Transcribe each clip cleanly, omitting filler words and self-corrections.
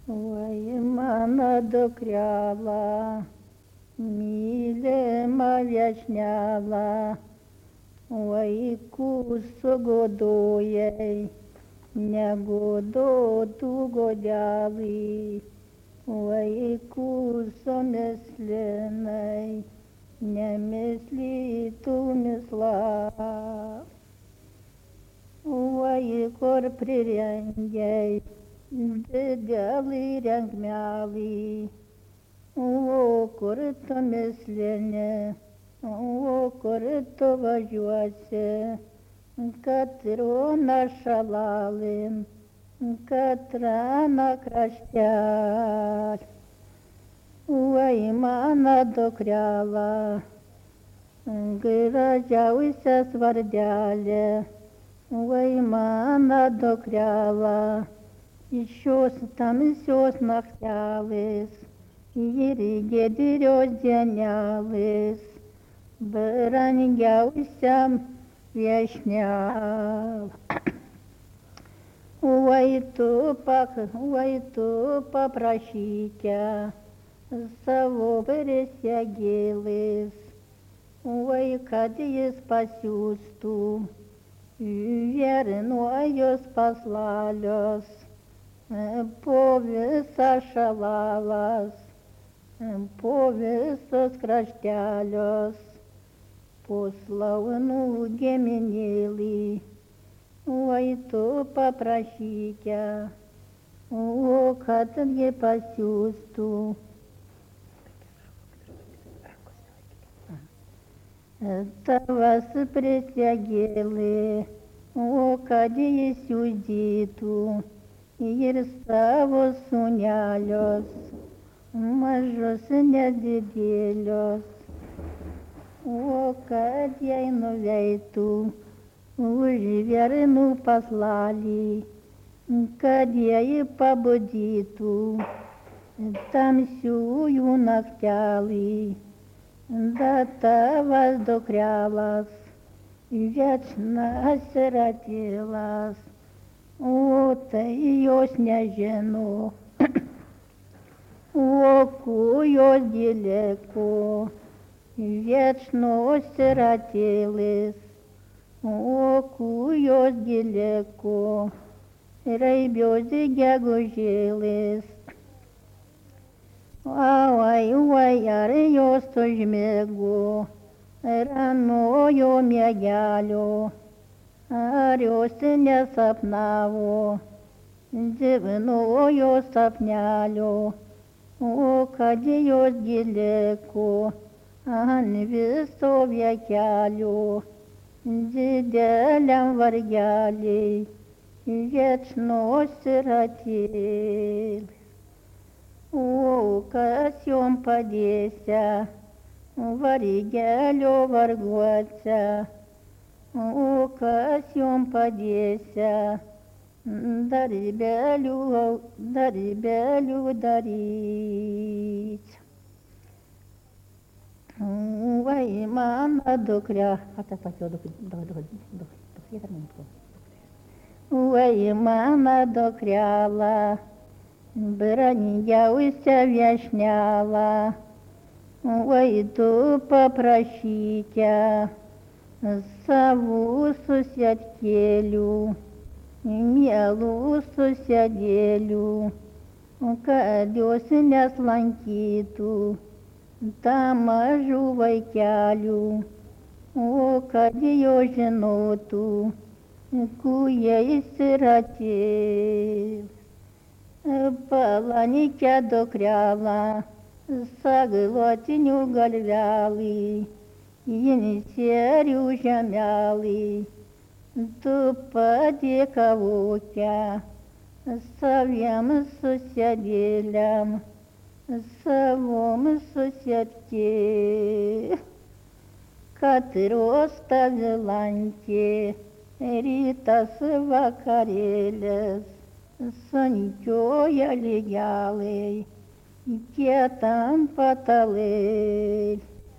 Oi, mano dukrela, mylima viešnela, vaikų sugodojai, negodotų godelai, vaikų sumislinai, nemislytų misla. Kur prirengiai didelį renkmelį, kur tu mislinė, kur tu važiuosi, katrona šalalin, katrana kraštelį. Oi, mano dukrela, gražiausias vardelė, oi, mano dukrela, šios tamsios naktelės ir giedrios dienelės, brangiausiam viešnel. Oi, tu paprašyke savo prisegėlės, oi, kad jis pasiųstų viernuojos paslalios, po visas šalalas, po visus kraštelius, po slaunų geminėlį, oi, tu paprašyke, kad ji pasiųstų tavas prisegėlė, kad jis siūdytų ir savo sūnelius, mažus nedidėlius, kad jai nuveitų už viernų paslalį, kad jai pabudytų tamsiųjų naktelį. Bet tavas dukrelas, viečnas yra tylas, tai jos nežino, ku jos gilėko, viečnos yra tylis, ku jos gilėko, raibios gegužėlis. Oi, ar jos užmigo, ranojo miegelio, ar jos nesapnavo, divinojo sapnelio, kad jos gilėko ant viso viekelio, dideliam vargeliai, viečnos yra tylis. Kas jom padėsia, vargelio varguose, kas jom padėsia, darbelių daryti. Oi, mano dukra, oi, mano dukrela, brangiausia viešnela, oi, tu paprašyke savų susietkėlių, mielų susėdėlių, kad jos neslankytų tą mažų vaikelių, kad jos žinotų, ku jais yra tylis. Palanike dukrela, saglotinių galvelį, jinisierių žemelį, tu padėkavoke saviem susėdėliam, savom susietkė, katros tavi lankė, rytas vakarėlis, sunkioja lygelai, kietam patalai,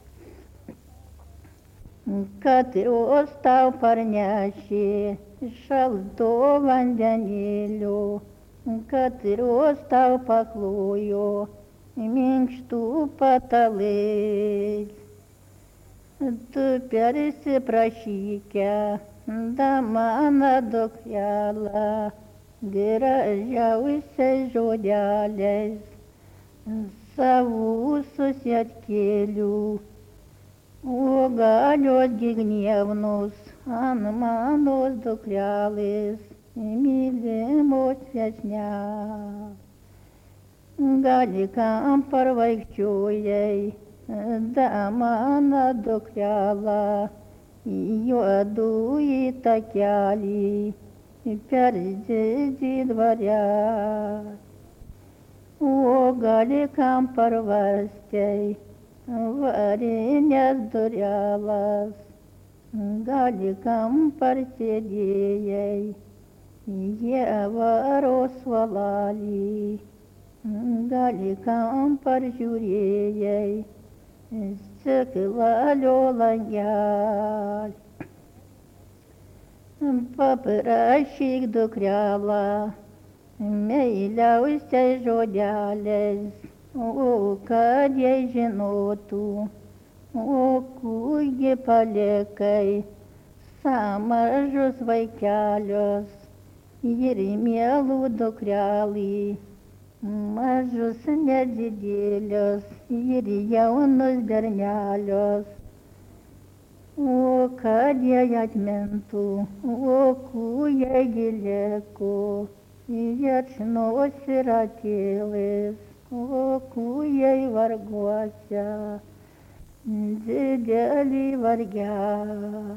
katros tau parnešė šalto vandenėlio, Katros tau paklojo minkštų patalais. Tu persiprašyke, da mano dukrelą, gražiausiais žodeliais savų susietkėlių. O galios gnievnus ant manos dukrelės, mylimos viešnios. Gali kam parvaikščiojai, da mano dukrelą, juodųjį takelį per didį dvarelį. O gali kam parvarstei varinės durelas, gali kam parsėdėjai jievaros suolelį, gali kam paržiūrėjai stiklalio langelį. Paprašyk dukrelą meiliausiais žodeliais, o kad jai žinotų, o kurgi palikai samažus vaikelius ir mielų dukrelį, mažus nedidėlius ir jaunus bernelius. O kad jai atmintų, o kur jai gilėko, viečnos ir atėlės, o kur jai varguose, didelį vargelį.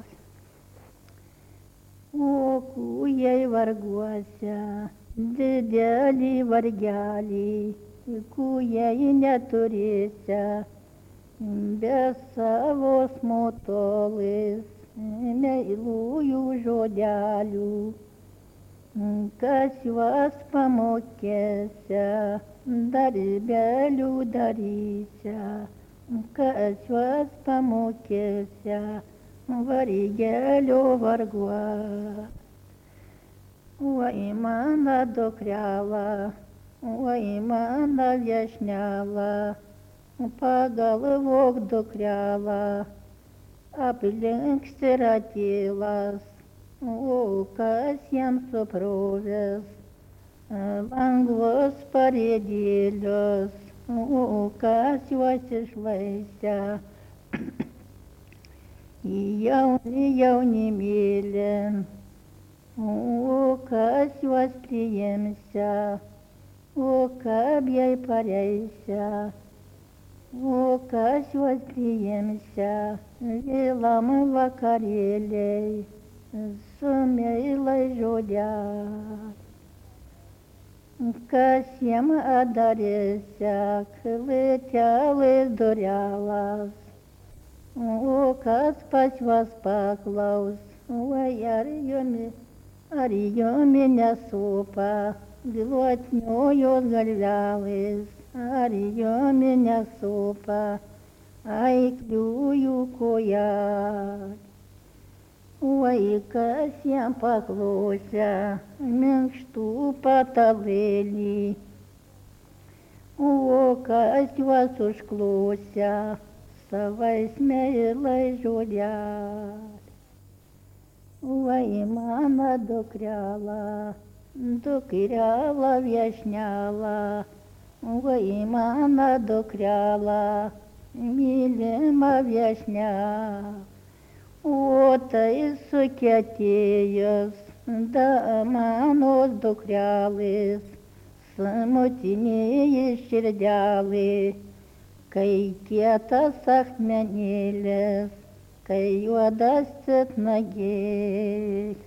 O kur jai varguose, didelį vargelį, kur jai neturėse, be savo smotolės, meilųjų žodelių, kas juos pamokėse, darbelių daryse, kas juos pamokėse, vargelio varguos. Oi mano dukrelą, oi mano viešnelą, pagalvok dukrelą, aplink siratėlas, o kas jam suprovės, langus parėdėlius, o kas juos išlaisę, jaunimėlį, o kas juos priimsia, o kaip jai pareisia, o kas juos priimsia, vėlam vakarėliai, su meilais žodeliais. Kas jam adarėsia, klėtelės durelas, o kas pas juos paklaus, oi ar jomi nesupa, gluotniojos galvelės, ar jomi nesupa, aikliųjų kojelį. Oi kas jam paklausia, minkštų patalėlį, o kas juos užklausia, savais meilais žodeliais. Oi mano dukrelą, dukrelą viešnelą, oi mano dukrelą, mylima viešnelą. O tai sukietėjus, da manos dukrelės, smutinėji širdelė, kai kietas akmenėlis, kai juodas titnagėlis.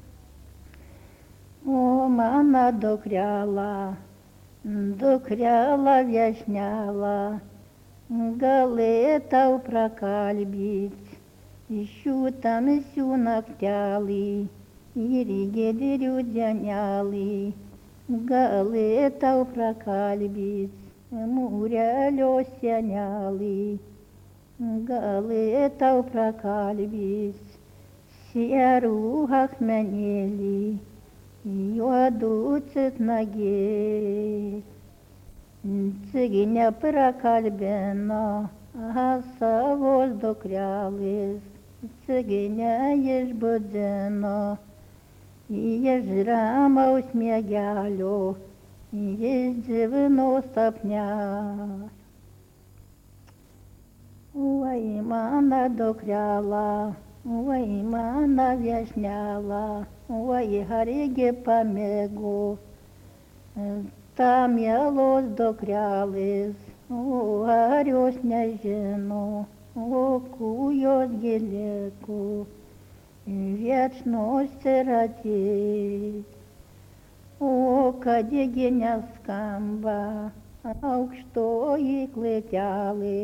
O mano dukrelą, dukrelą viešnelą, galėtau prakalbyt šių tamsių naktelį ir giedrių dienelį, galėtau prakalbyt mūrelio senelį, galėtau prakalbyt sierų akmenėlį juodų citnagiai. Ciginė prakalbino savos dukrelės, ciginė išbudino iš ramaus miegelio, iš dzivino sapne. Oi, mano dukrela, oi, mano viešnela, oi, argi pamėgo ta mielos dukrelės, ar jos nežino, kūjos gilėko, viečnos siratės, kadgi neskamba aukštoji klėtelė,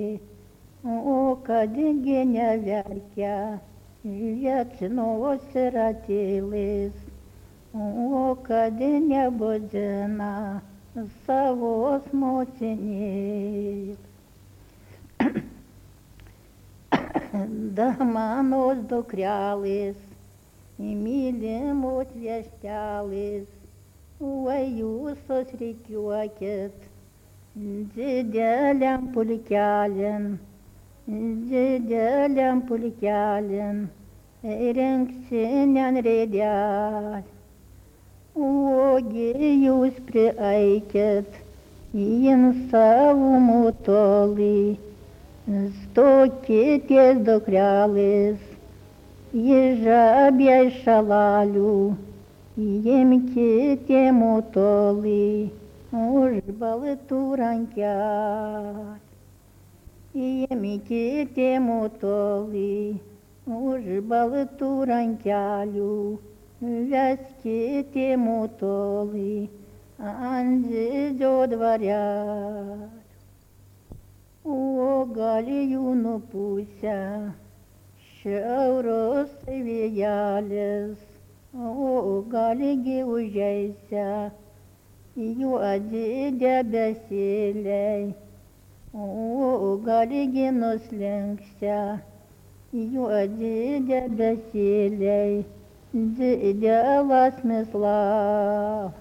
kadgi neverkia viečnos siratėlės, kad nebudina savos motinės. Da manos dukrelės, mylimos vieštelės, oi jūs susrikiuokit dideliam pulkelin, rinksinian rėdelį. Ogi jūs prieikit į savų tolį, stokitės dukrelės, į žabę šalalių, imkite mutolį už baltų rankelį. Imkite mutolį už baltų rankelių, veskite mutolį ant didžio dvarelio. O galijūnų pusę šiaurus vėjelis, o galigi užeisia juodi debesėliai, o galigi nuslinksia juodi debesėliai. Didelas mislas,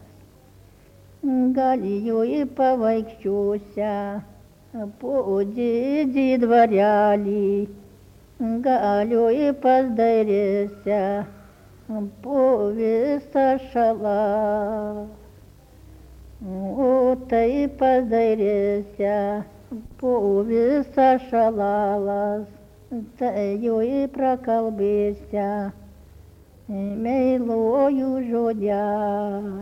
galijoj pavaikščiosią po didį dvarelį, galijoj pasdairėsią po visą šalą, o tai pasdairėsią po visą šalalas, tai joj prakalbėsią meilojų žodžią,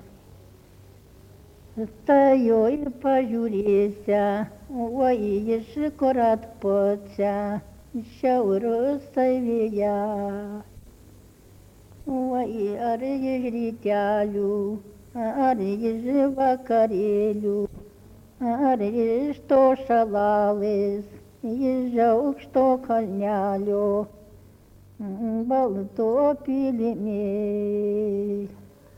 tai joj pažiūrėsią, oi iš kur atpučia šiaurus vėją, oi ar iš rytelių, ar iš vakarėlių, ar iš to šalalės, iš aukšto kalnelio, balto pylimėlio.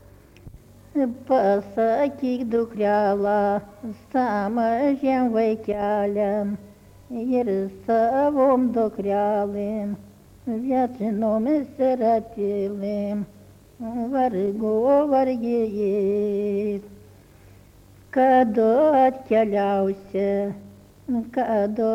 Pasakyk dukrela samažiem vaikeliam ir savom dukrelėm, viečnom siratėlėm, vargo vargėjai. Kada atkeliausi, kada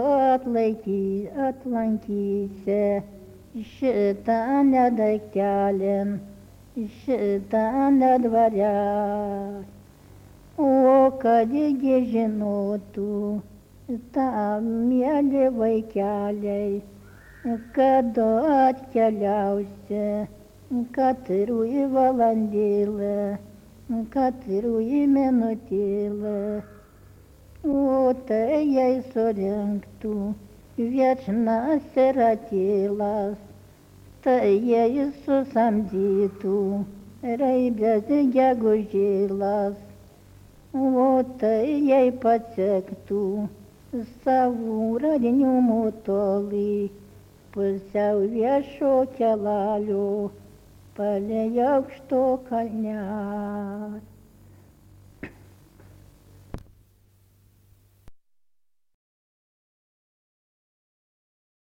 atlankysi šitą nedaiktelį, šitą nedvarelį. O kadgi žinotų tą mielį vaikeliai, kada atkeliausi, katrui valandėlę, katrui minutėlę. O tai jai surinktų viečnas siratėlas, tai jai susamdytų raibės gegužėlas, o tai jai pasektų savų radinių mutolį, pusiau viešo kelelio palei aukšto kalnelio.